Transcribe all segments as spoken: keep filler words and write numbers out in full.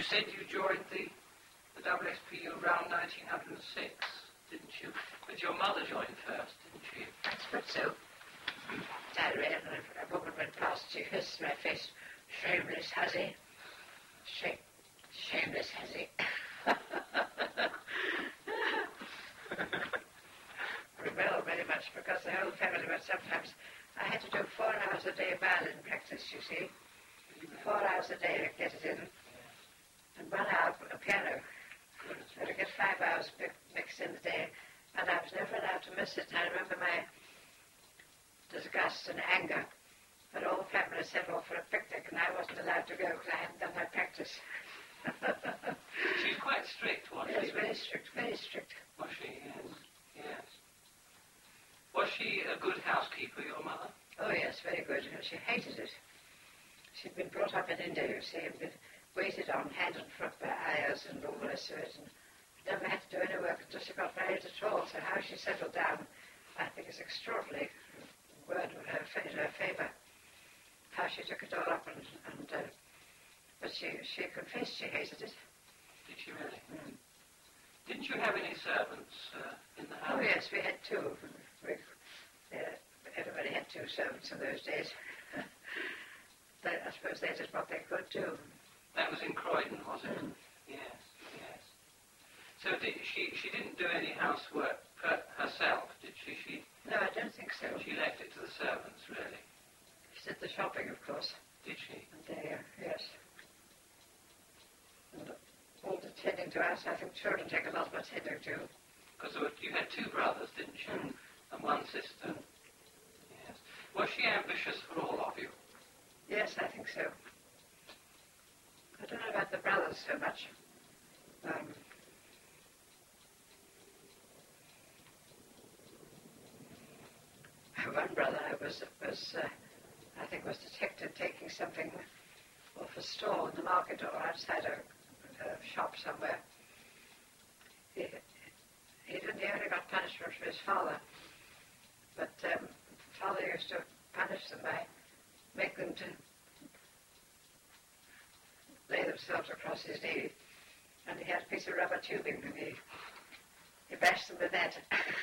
said you joined the, the W S P U around nineteen oh six, didn't you? But your mother joined first, didn't she? I suppose so. Dad ran and a woman went past. She hissed in my face, shameless hussy. Shame, shameless hussy. Rebelled very much because the whole family were sometimes. I had to do four hours a day violin practice, you see. Four hours a day to get it in. And one hour a piano. So to get five hours mixed in the day. And I was never allowed to miss it. And I remember my disgust and anger. But all the family set off for a picnic and I wasn't allowed to go because I hadn't done my practice. She's quite strict, wasn't yes, she? Yes, very strict, very strict. Was she? Yes. Yes. Was she a good housekeeper, your mother? Oh, yes, very good. She hated it. She'd been brought up in India, you see, and been waited on hand and foot by ayahs and all the rest of it, and never had to do any work until she got married at all. So how she settled down, I think, is extraordinary. Word in her, in her favour. How she took it all up, and, and uh, but she she confessed she hated it. Did she really? Mm. Didn't you have any servants uh, in the house? Oh, yes, we had two. We, uh, everybody had two servants in those days. they, I suppose they did what they could do. That was in Croydon, was it? Mm. Yes, yes. So did she she didn't do any housework per, herself, did she? She? No, I don't think so. She left it to the servants, really. She did the shopping, of course. Did she? And they, uh, yes. And all the tending to us, I think children take a lot of attending to. Because you had two brothers, didn't you? Mm. And one sister. Mm. Yes. Was she ambitious for all of you? Yes, I think so. I don't know about the brothers so much. Um, one brother was, was uh, I think, was detected taking something off a stall in the market or outside a, a shop somewhere. He, he didn't. He only got punishment from his father, but um, father used to punish them by make them to lay themselves across his knee, and he had a piece of rubber tubing, and he, he bashed them with that.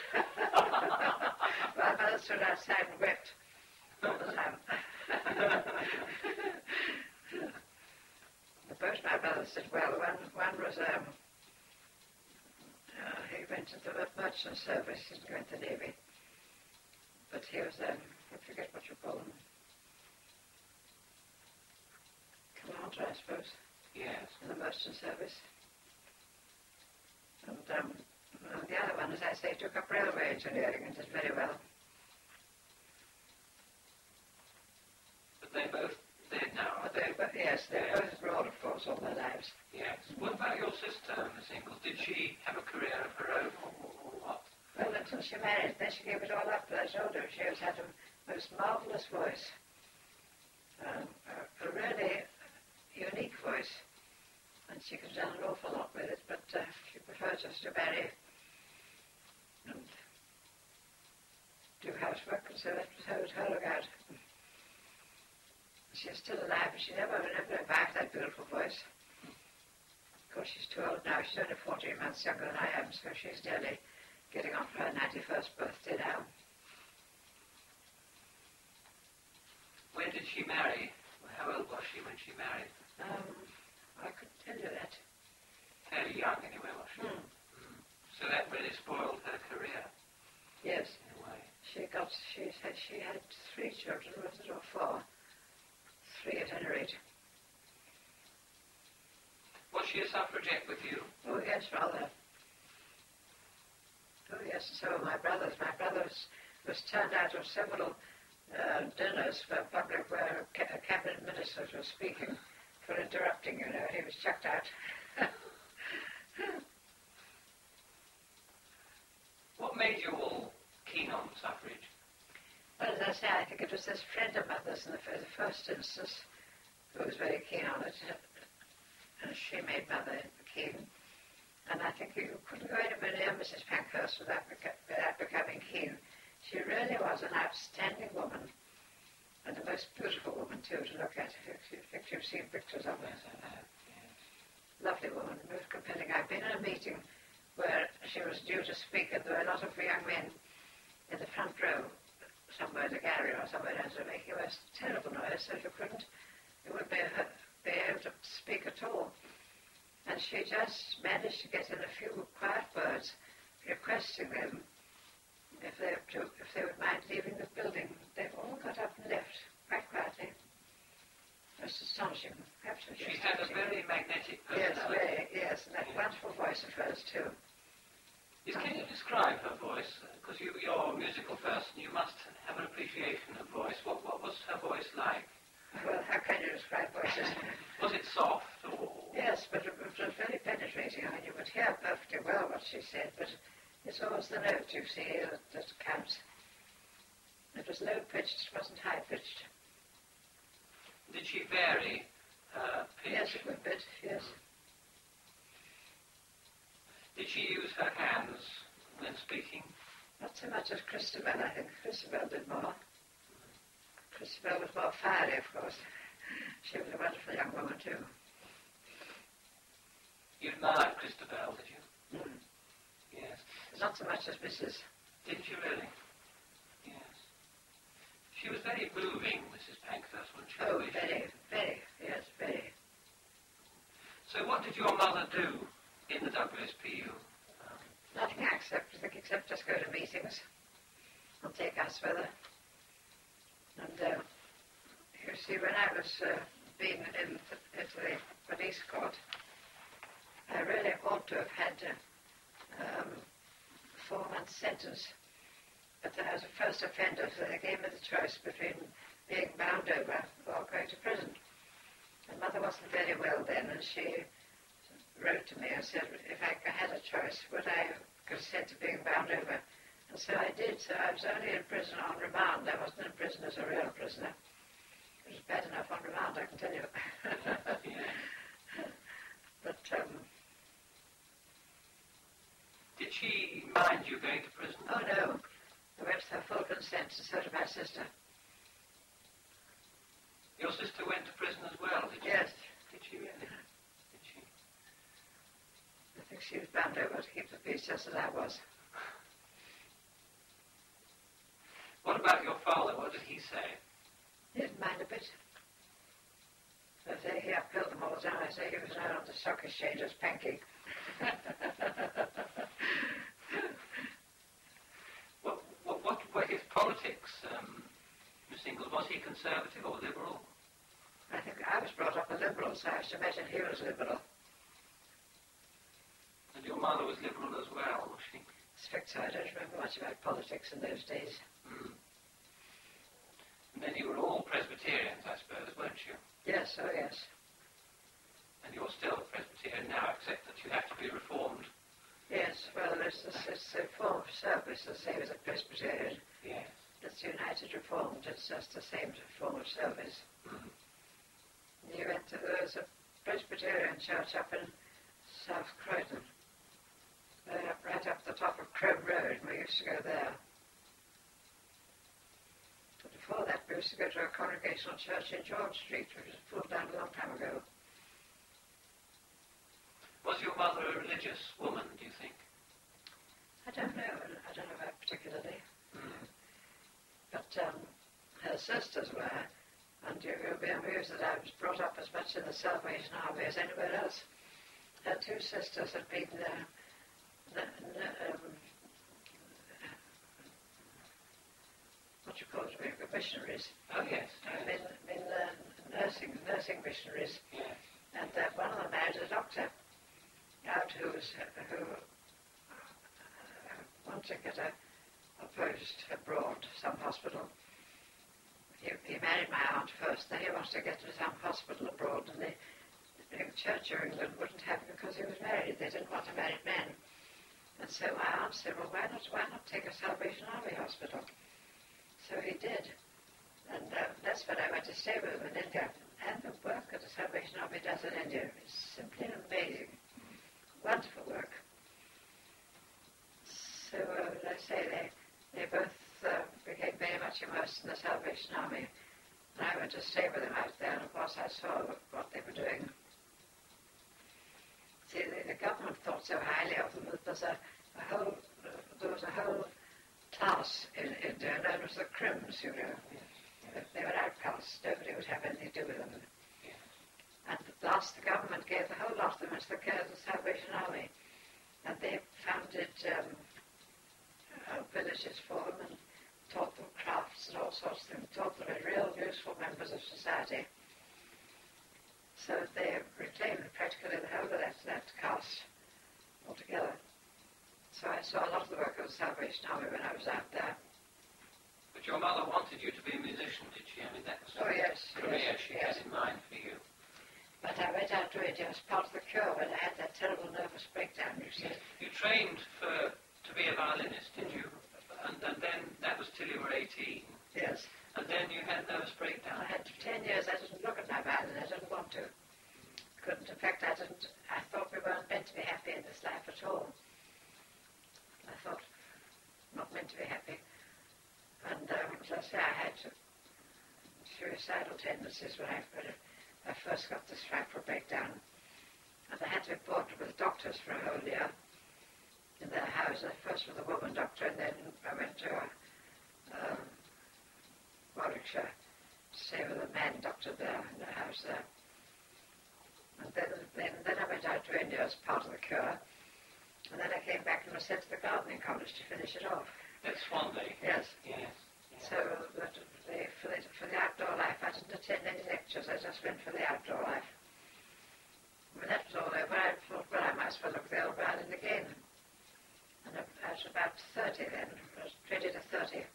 My mother stood outside and wept all the time. Both my brothers did well. One, one was, um, uh, he went into the merchant service, he didn't go into the Navy, but he was, um, I forget what you call them. Commander, I suppose. Yes. In the merchant service. And um, the other one, as I say, took up railway engineering and did very well. But they both dead now, are But they, but yes, they yes. both abroad, of course, all their lives. Yes. What about your sister, Miss Ingalls? Did she have a career of her own, or, or what? Well, until she married, then she gave it all up. But I told her she has had a most marvellous voice. Um, a, a really unique voice. And she could have done an awful lot with it, but uh, she preferred just to marry and do housework, and so that was how it her look out. She's still alive, but she never, never revived that beautiful voice. Of course, she's too old now. She's only fourteen months younger than I am, so she's nearly getting on for her ninety-first birthday now. When did she marry? How old was she when she married? Um, I couldn't tell you that. Fairly young, anyway, was she? Mm. Mm. So that really spoiled her career. Yes. In a way. She got, she said she had three children, was it, or four? Three at any rate. Was she a suffragette with you? Oh, yes, rather. Oh, yes, and so were my brothers. My brothers was turned out of several uh, dinners for public where ca- cabinet ministers were speaking for interrupting, you know. He was chucked out. What made you all keen on suffrage? Well, as I say, I think it was this friend of mother's in the, f- the first instance who was very keen on it. And she made mother keen. And I think you couldn't go anywhere near Missus Pankhurst without, beca- without becoming keen. She really was an outstanding woman. And the most beautiful woman, too, to look at. If, you, if you've seen pictures of her. Yes, I have. Yes. lovely woman, most compelling. I've been in a meeting where she was due to speak, and there were a lot of young men in the front row, somewhere in the gallery or somewhere else, were making a most terrible noise, so you couldn't, you wouldn't be, be able to speak at all. And she just managed to get in a few quiet words, requesting them if they, to, if they would mind leaving the building. They've all got up and left, quite quietly. Most astonishing, absolutely She had a astonishing. very magnetic Yes, personality. very, yes, and that Yeah. wonderful voice of hers too. Yes, can you describe her voice? Because you, you're a musical person, you must have an appreciation of voice. What, what was her voice like? Well, how can you describe voices? Was it soft or... Yes, but it was very penetrating. I mean, you could hear perfectly well what she said, but it's always the note, you see, that, that counts. It was low-pitched, it wasn't high-pitched. Did she vary her pitch? Yes, a good bit, yes. Did she use her hands when speaking? Not so much as Christabel, I think. Christabel did more. Christabel was more fiery, of course. She was a wonderful young woman, too. You admired Christabel, did you? Mm. Yes. Not so much as Missus Didn't you really? Yes. She was very moving, Missus Pankhurst, wasn't she? Oh, Was she? very, very, yes, very. So what did your mother do in the W S P U? Um, Nothing except, except just go to meetings and take us with her. And uh, you see, when I was uh, being in the, into the police court, I really ought to have had a um, four-month sentence. But I was a first offender, so they gave me the choice between being bound over or going to prison. And Mother wasn't very well then, and she wrote to me and said, if I had a choice, would I consent to being bound over? And so I did. So I was only in prison on remand. I wasn't in prison as a real prisoner. It was bad enough on remand, I can tell you. But, um... Did she mind you going to prison? oh no. I went with her full consent, and so did my sister. Your sister went to prison as well, did she? Yes. Did she really? Did she? I think she was bound over to keep the peace just as I was. What about your father? What did he say? He didn't mind a bit. I say he upheld them all the time. I say he was known on the stock exchange as Panky. What, what, what were his politics, um, Miss Ingalls? Was he conservative or liberal? I think I was brought up a liberal, so I should imagine he was liberal. And your mother was liberal as well, was she? Spectre, I don't remember much about politics in those days. Mm. And then you were all Presbyterians, I suppose, weren't you? Yes, oh yes. And you're still a Presbyterian now, except that you have to be reformed. Yes, well, it's, it's, it's a form of service, the same as a Presbyterian. Yes. It's United Reformed, it's just the same form of service. Mm. You went to, there was a Presbyterian church up in South Croydon. Right up, right up the top of Crome Road, we used to go there. But before that, we used to go to a congregational church in George Street, which was pulled down a long time ago. Was your mother a religious woman, do you think? I don't know, I don't know about particularly. Mm. But um, her sisters were, and you, you'll be amused that I was brought up as much in the Salvation Army as anywhere else. Her two sisters had been uh, n- n- um, what you call it, missionaries. Oh, yes. I've yes. been, been uh, nursing, nursing missionaries, Yes. and uh, one of them married a doctor out who's, who uh, wanted to get a, a post abroad, some hospital. He, he married my aunt first, then he wanted to get to some hospital abroad, and the, the Church of England wouldn't have him because he was married. They didn't want a married man. And so my aunt said, well, why not, why not take a Salvation Army hospital? So he did. And uh, that's when I went to stay with him in India. And the work that the Salvation Army does in India is simply amazing. Wonderful work. So, uh, as I say, they, they both uh, became very much immersed in the Salvation Army. And I went to stay with them out there, and of course I saw what they were doing. thought so highly of them that there's a, a whole, uh, there was a whole class in India known as the Crims, you know. Yes. They were outcasts, nobody would have anything to do with them. Yes. And at last the government gave the whole lot of them into the care of the Salvation Army. And they founded um, uh, villages for them and taught them crafts and all sorts of things, taught them as real useful members of society. So they reclaimed practically the whole of that, that caste altogether. So I saw a lot of the work of the Salvation Army when I was out there. But your mother wanted you to be a musician, did she? I mean, that was Oh, yes, the career yes, she yes. had in mind for you. But I went out to India as part of the cure when I had that terrible nervous breakdown, you see. You trained for to be a violinist, did you? And, and then that was till you were eighteen. Yes. And then you had nervous breakdown. I had ten years, I didn't look at my violin, I didn't want to. Couldn't. In fact, I didn't, I thought we weren't meant to be happy in this life at all. I thought, not meant to be happy. And um, as I say, I had suicidal tendencies when I, when I first got this frightful breakdown. And I had to be brought with doctors for a whole year in their house. First with a woman doctor, and then I went to a, um, Warwickshire to stay with a man doctor there in their house there. And then, then, then I went out to India as part of the cure. And then I came back and was sent to the gardening college to finish it off. At Swanley. Yes. Yes. yes. So that the, for, the, for the outdoor life, I didn't attend any lectures. I just went for the outdoor life. When that was all over, I thought, well, I might as well look at the old violin again. And I, I was about thirty then. I was twenty to thirty.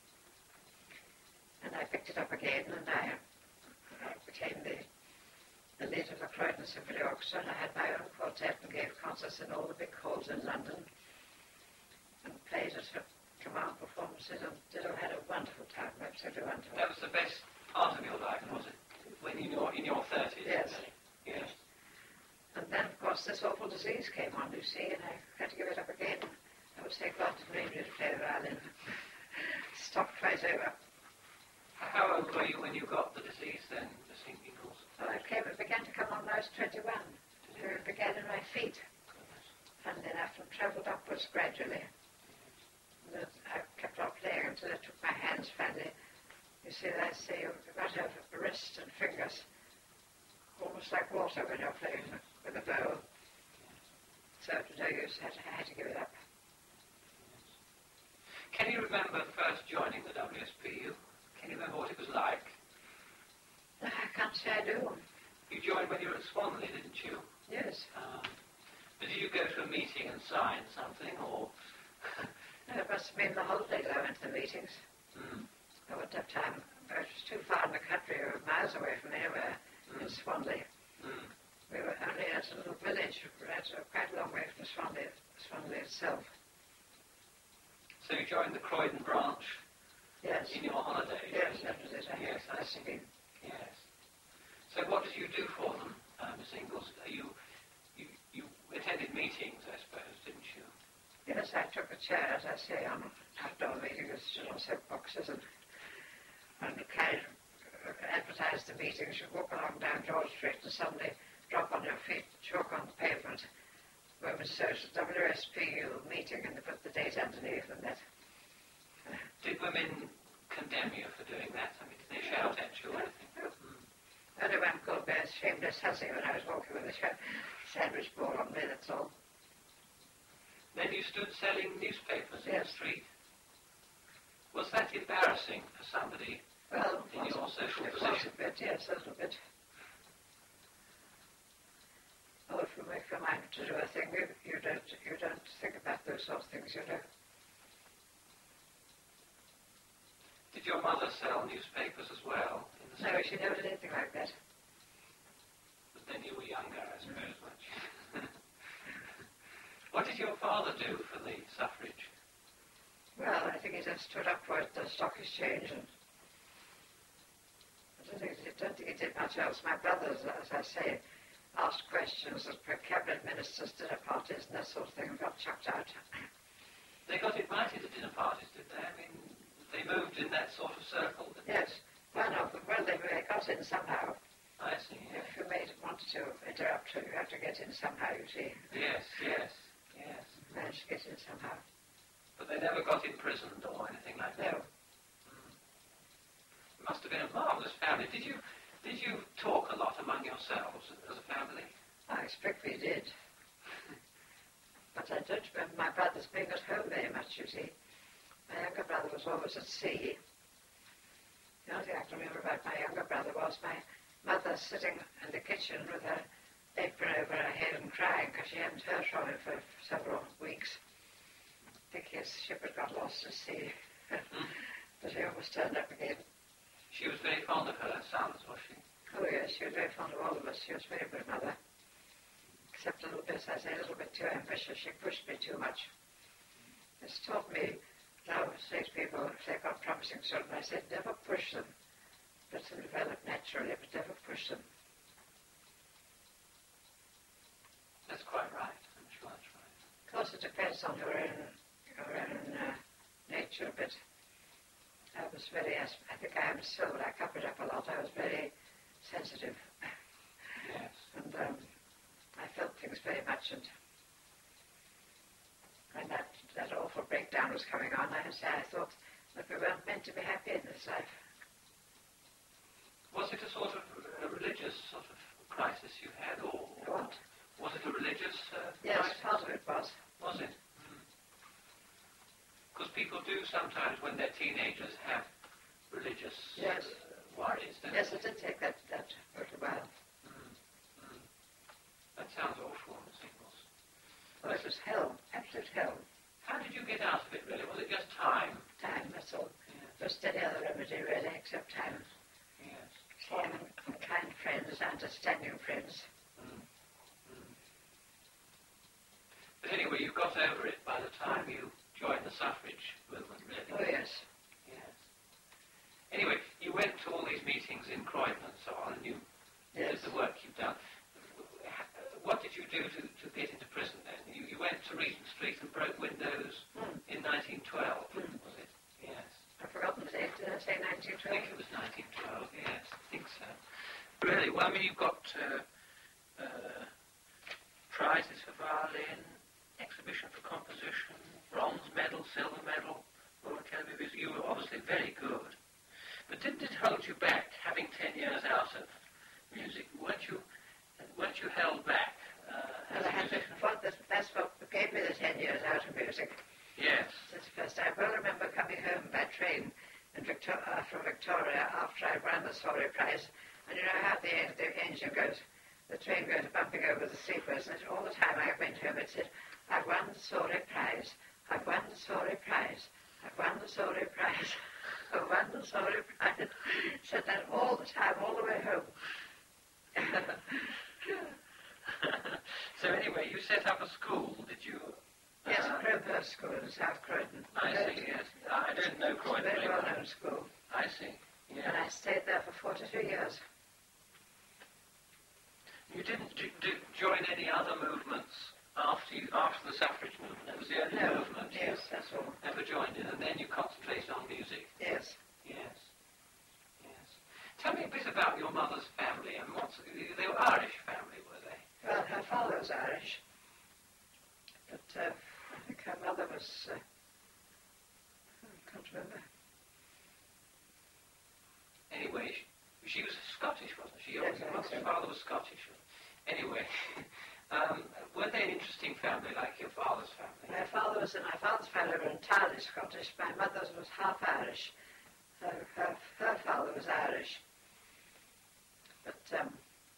And I picked it up again, and I, I became the, the leader of the Croydon Symphony Orchestra, and I had my own quartet and gave concerts in all the big halls in London, and played at command performances, and did, I had a wonderful time, absolutely wonderful. That was the best part of your life, was it? When in your in your thirties. Yes. Yes. And then, of course, this awful disease came on, you see, and I had to give it up again. I would say God didn't need me to play the violin. Stopped right over. How old were you when you got the disease then, the Singles? Well, it came, it began to come on when I was twenty-one. It began in my feet, and then I travelled upwards gradually. And I kept on playing until it took my hands finally. You see, I say you've got to have wrists and fingers, almost like water when you're playing with a bow. So it was no use, I had to, I had to give it up. Can you remember first joining the W S P U? Can you remember what it was like? No, I can't say I do. You joined when you were at Swanley, didn't you? Yes. Um, but did you go to a meeting and sign something, or? No, it must have been the holidays I went to the meetings. Mm. I wouldn't have time. It was too far in the country, we were miles away from anywhere Mm. in Swanley. Mm. We were only at a little village, at a quite a long way from Swanley, Swanley itself. So you joined the Croydon branch Yes. in your holidays? Yes, that was it. I Yes, I must have see. been. Yes. So what did you do for them, uh, Miss Ingalls? You, you, you attended meetings, I suppose, didn't you? Yes, I took a chair, as I say, on outdoor meetings, stood on soap boxes and, and kind of advertised the meetings. You walk along down George Street and suddenly drop on your feet, chalk on the pavement. Women's Social W S P U meeting, and they put the date underneath and that. Did women condemn you for doing that? I mean, did they shout at you or anything? No. Mm. Only one called me a shameless hussy when I was walking with a sandwich bowl on me, that's all. Then you stood selling newspapers in the Yes. street. Was that embarrassing for somebody Well, in your social it was position? a bit, yes, a little bit. Oh, if you make your mind to do a thing, you, you don't you don't think about those sort of things, you know. Did your mother sell newspapers as well? In the No, street? she never did anything like that. But then you were younger, I suppose, weren't you? What did your father do for the suffrage? Well, I think he just stood up for it, the stock exchange, and I don't think, I don't think he did much else. My brothers, as I say, asked questions that cabinet ministers, dinner parties, and that sort of thing, and got chucked out. They got invited to dinner parties, did they? I mean, they moved in that sort of circle, didn't Yes, one of them, well, they, they got in somehow. I see, yes. If you made, wanted to interrupt her, you have to get in somehow, you see. Yes, yes, yes. Managed to get in somehow. But they never got imprisoned or anything like that? No. Mm. It must have been a marvellous family. Did you, did you talk a lot among yourselves as a family? I expect we did. But I don't remember my brothers being at home very much, you see. My younger brother was always at sea. The only thing I can remember about my younger brother was my mother sitting in the kitchen with her apron over her head and crying because she hadn't heard from him for several weeks. I think his ship had got lost at sea. But he almost turned up again. She was very fond of her sons, was she? Oh yes, she was very fond of all of us. She was a very good mother. Except a little bit, as I say, a little bit too ambitious. She pushed me too much. It's taught me, I would say to people, if they've got promising children, I said, never push them. Let them develop naturally, but never push them. That's quite right. I'm sure that's right. Of course, it depends on your own, your own uh, nature, but I was very, I think I am still, but I covered up a lot. I was very sensitive. Yes. And um, I felt things very much, and when that, that awful breakdown was coming on, I, I thought that we weren't meant to be happy in this life. Was it a sort of a religious sort of crisis you had, or What? was it a religious uh, Yes, crisis? part of it was. Was it? Because mm. people do sometimes, when they're teenagers, have religious Yes. uh, worries, don't Yes, they? it did take that, that little while. Mm. Mm. That sounds awful, Miss Ingalls. Well, it was hell, absolute hell. How did you get out of it, really? Was it just time? Time, that's all. Yes. Just any other remedy, really, except time. Yes. Time and, and kind friends, understanding friends. Mm. Mm. But anyway, you got over it by the time you joined the suffrage movement, really. Oh, yes. Yes. Anyway, you went to all these meetings in Croydon and so on, and you Yes. did the work you've done. What did you do to, to get into prison then? You, you went to Regent Street and broke windows Mm. in nineteen twelve, Mm. was it? Yes. I've forgotten the date. Did I say nineteen I twelve? think it was nineteen twelve, yes. I think so. Really? Well, I mean, you've got uh, uh, prizes for violin, exhibition for composition, bronze medal, silver medal, Royal Academy of Music. You were obviously very good. But didn't it hold you back, having ten years out of music? Weren't you, weren't you held back uh, as Well, I a had to, musician? what, the, that's what gave me the ten years out of music. Yes. That's the first. I well remember coming home by train in Victor- uh, from Victoria after I won the Sorry Prize. And you know how the, the engine goes, the train goes bumping over the sleepers. And all the time I went home, it said, I've won the Sorry Prize. I've won the Sorry Prize. I've won the Sorry Prize. I've won the Sorry Prize. Said that all the time, all the way home. So anyway, you set up a school, did you? Yes, Uh, Crowhurst School in South Croydon. I see, yes. I don't know It's a Croydon very very well. well-known school. I see, yes. And I stayed there for forty-two years. You didn't do, do, join any other movements after you, after the suffrage movement? That was the only No, movement yes, you that's all. ever joined in, and then you concentrated on music? Yes. Yes. Yes. Tell me a bit about your mother's family, and what's, they were Irish family, were they? Well, her father was Irish, but uh, I think her mother was, uh, I can't remember. Anyway, she, she was Scottish, wasn't she? Your Yes, I think mother's so. father was Scottish. Anyway, um, were they an interesting family like your father's family? My father was, my father's family were entirely Scottish. My mother's was half Irish. Her, her, her father was Irish. But um,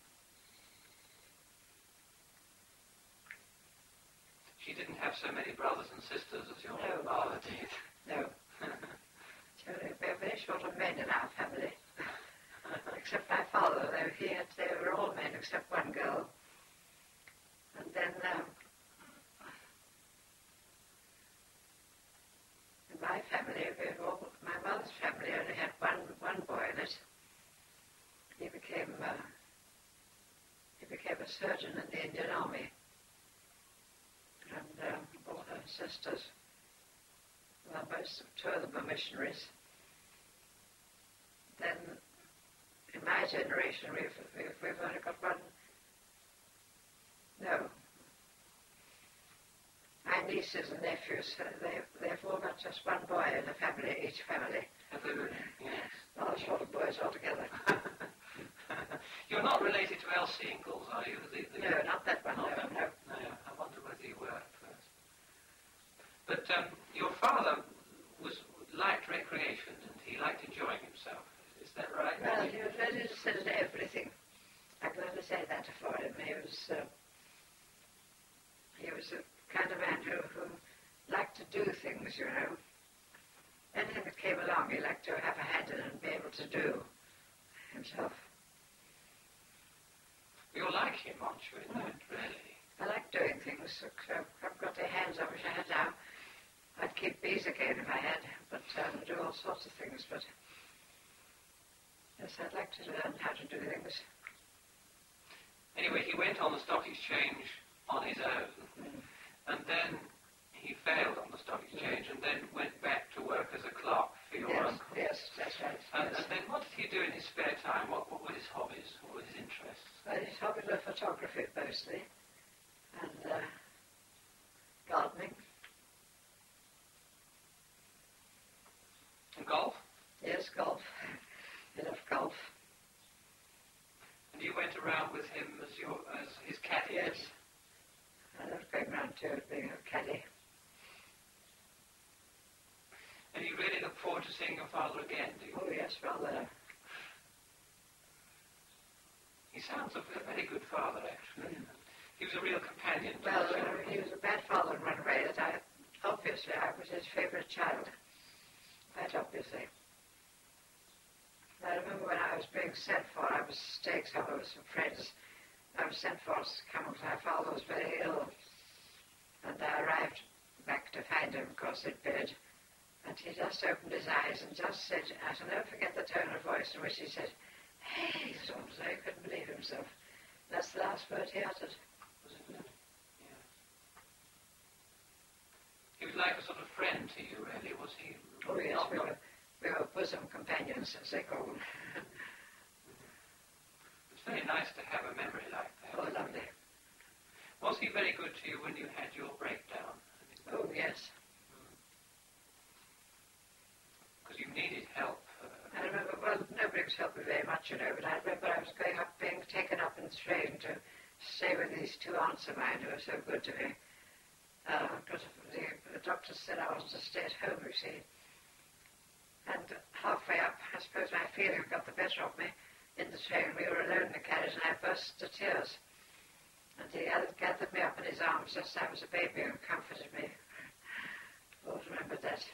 She didn't have so many brothers and sisters as your No. father did. no, so they were very short of men in our family. Except my father, though he had, they were all men except one girl. And then um, in my family, we were all, my mother's family only had one one boy in it. He became uh, he became a surgeon in the Indian Army, and um, all her sisters, well, most of two of them were missionaries. Then in my generation, we've, we've, we've only got one. No. My nieces and nephews, uh, they've, they've all got just one boy in the family, each family. Have they really? Yes. Not a lot of boys altogether. You're not related to Elsie Ingalls, are you? The, the, no, not that one, not no, that no. one. No, I wonder whether you were at first. But um, your father was liked recreation, and he liked enjoying himself. Is that right? Well, he was very interested in everything. I can only say that for him. He was, uh, he was a kind of man who, who liked to do things, you know. Anything that came along, he liked to have a hand in and be able to do himself. You're like him, aren't you, in that, really? I like doing things. I've got the hands I wish I had now. I'd keep bees again if I had, but um, do all sorts of things. But yes, I'd like to learn how to do things. Anyway, he went on the stock exchange on his own, mm. and then he failed on the stock exchange, and then went back to work as a clerk for your yes, uncle. Yes, that's right. And, yes. and then what did he do in his spare time? What, what were his hobbies? What were his interests? Well, his hobbies were photography mostly, and uh, gardening. And golf? Yes, golf. He loved golf. And you went around with him as your as his caddy? Yes. I loved going around too, being a caddy. And you really look forward to seeing your father again, do you? Oh, yes, rather. He sounds a very good father, actually. Mm. He was a real companion to Well, the uh, he was a bad father in one way, that I, obviously, I was his favourite child. Quite obviously. I remember when I was being sent for, I was staying somewhere with some friends. I was sent for to come because my father was very ill. And I arrived back to find him, of course, in bed. And he just opened his eyes and just said, I shall never forget the tone of voice in which he said, "Hey," sort of, so he couldn't believe himself. That's the last word he uttered. Wasn't it? Yeah. He was like a sort of friend to you, really, was he? Oh, yes, not, we, not... were, we were bosom companions, as they call them. It's very nice to have a memory like that. Oh, lovely. Was he very good to you when you had your breakdown? Oh, yes. Because you needed help. Uh, I remember, well, nobody was helping me very much, you know, but I remember I was going up, being taken up in the train to stay with these two aunts of mine who were so good to me. Because uh, the, the doctor said I was to stay at home, you see. And halfway up, I suppose my feeling got the better of me. In the train, we were alone in the carriage, and I burst into tears. And he gathered me up in his arms just as I was a baby and comforted me. I always remembered that.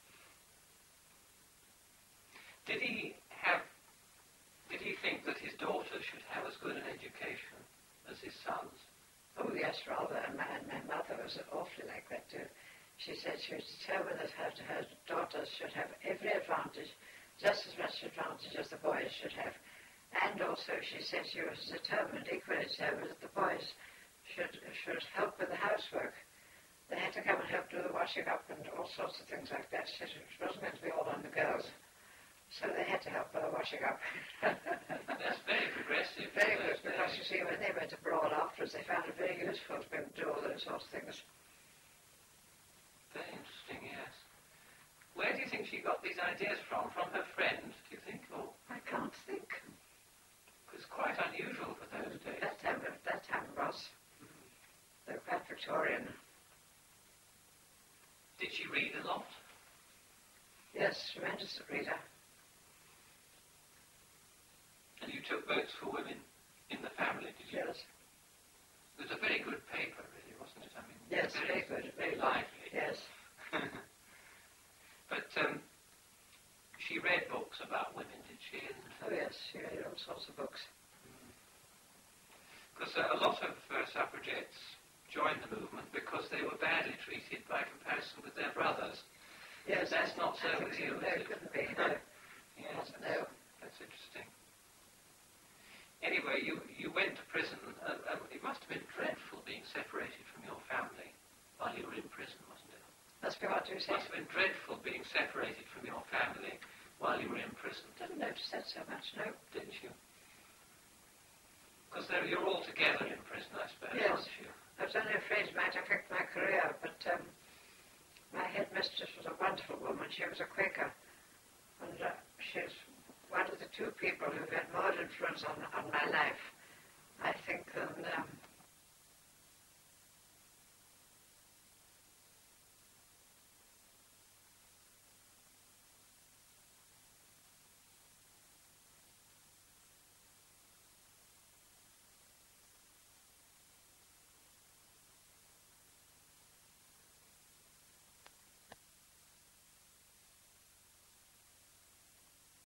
Did he have, did he think that his daughter should have as good an education as his sons? Oh, yes, rather. And my, and my mother was awfully like that, too. She said she was determined that her, her daughters should have every advantage, just as much advantage as the boys should have. And also, she said she was determined, equally determined, that the boys should, should help with the housework. They had to come and help do the washing up and all sorts of things like that. She said it wasn't going to be all on the girls. So they had to help with the washing up. That's very progressive. Very good, because you see, when they went abroad afterwards, they found it very useful to be able to do all those sorts of things. Very interesting, yes. Where do you think she got these ideas from? From her friend, do you think? Or? I can't think. It's quite unusual for those days. That time, that time was. They were quite Victorian. Did she read a lot? Yes, tremendous reader. And you took votes for women in the family, did you? Yes. It was a very good paper, really, wasn't it? I mean, yes, very, very good. Very lively. Yes. But um, she read books about women, did she? And oh, yes, she read all sorts of books. Because uh, a lot of uh, suffragettes joined the movement because they were badly treated by comparison with their brothers. Yes, that's not so with so. you. No, it couldn't be. No. Yes, no. That's interesting. Anyway, you, you went to prison. Uh, uh, it must have been dreadful being separated from your family while you were in prison, wasn't it? Must be what you say. It must have been dreadful being separated from your family while you were in prison? Didn't notice that so much, no. Didn't you? Because you're all together in prison, I suppose, Yes. aren't you? I was only afraid it might affect my career, but um, my headmistress was a wonderful woman. She was a Quaker, and uh, she's one of the two people who've had more influence on, on my life, I think, than um,